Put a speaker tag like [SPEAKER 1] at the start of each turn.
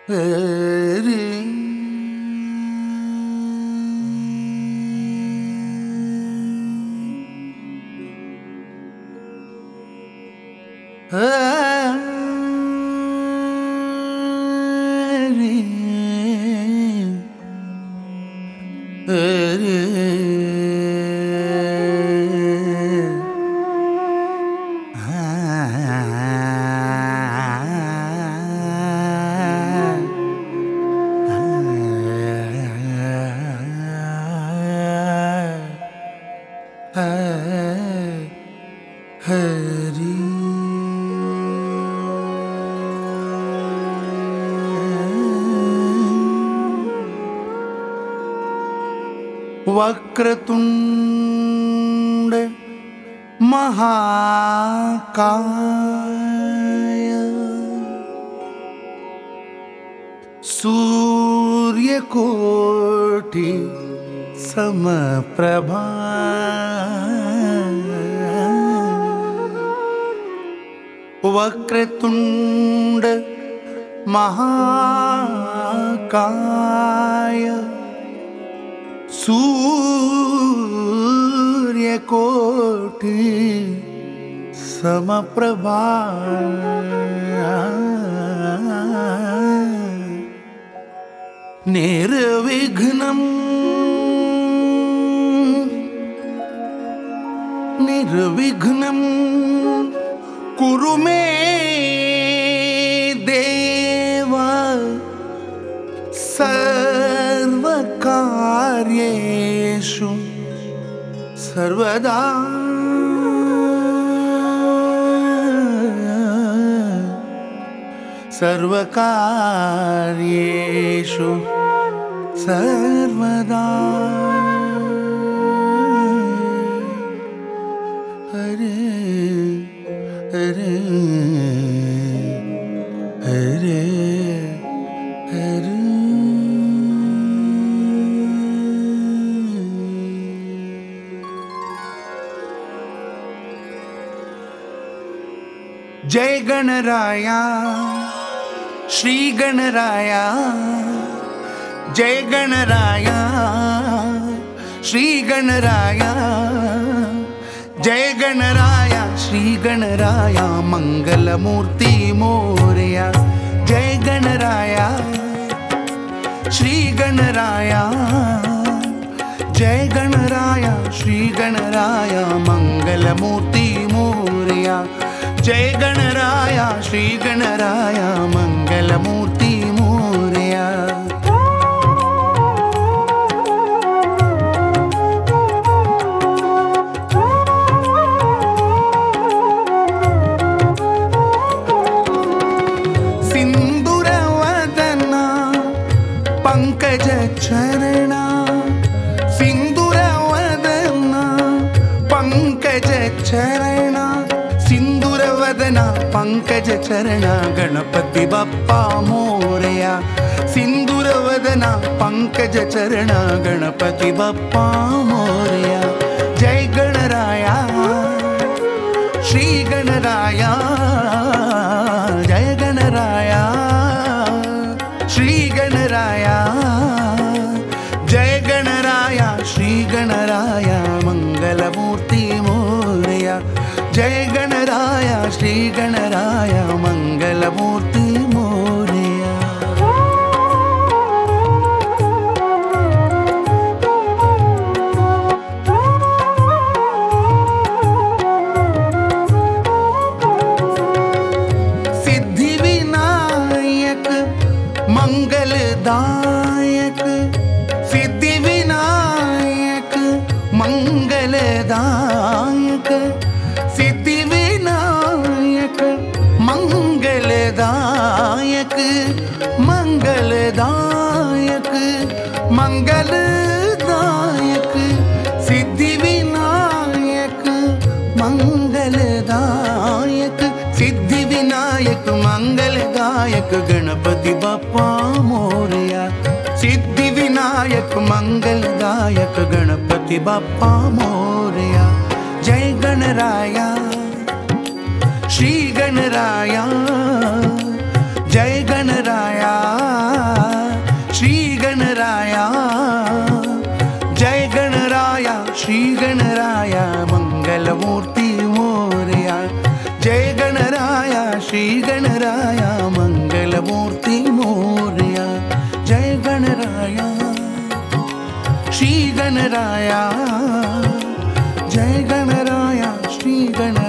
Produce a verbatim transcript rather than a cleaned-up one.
[SPEAKER 1] हरि हरि हरि वक्रतुंड महाकाय सूर्यकोटि समप्रभा वक्रतुंड महाकाय सूर्यकोटि समप्रभा निर्विघ्नं निर्विघ्नं कुरु मे देव सर्वकार्येषु सर्वदा सर्वकार्येषु सर्वदा हरे हरे हरे हरे जय गणराया श्री गणराया जय गणराया श्री गणराया जय गणराया श्री गणराया मंगलमूर्ति मोरया जय गणराया श्री गणराया जय गणराया श्री गणराया मंगलमूर्ति मोरया जय गणराया श्री गणराया मंगलमूर्ति मोरया सिंदूरवदना पंकज चरणा सिंदूरवदना पंकज चरणा सिंदूरवदना पंकज चरणा गणपति बप्पा मोरया सिंदूरवदना पंकज चरणा गणपति बप्पा मोरया जय गणराया श्री गणराया जय गणराया श्री गणराया जय गणराया श्री गणराया मंगलमूर्ति मोरया जय गणराया श्री गणराया मंगलमूर्ति मोरया सिद्धि विनायक मंगलदायक सिद्धि विनायक मंगलदायक सिद्धि विनायक मंगलदायक मंगलदायक मंगलदायक सिद्धि विनायक मंगलदायक सिद्धि विनायक मंगलदायक गणपति बप्पा मोरया सिद्धि विनायक मंगलदायक गणपति बप्पा मोरया जय गणराया श्री गणराया जय गणराया गणराय जय गणराय श्री गणराय मंगलमूर्ति मोरया जय गणराय श्री गणराय मंगलमूर्ति मोरया जय गणराय श्री गणराय जय गणराय श्री गणराय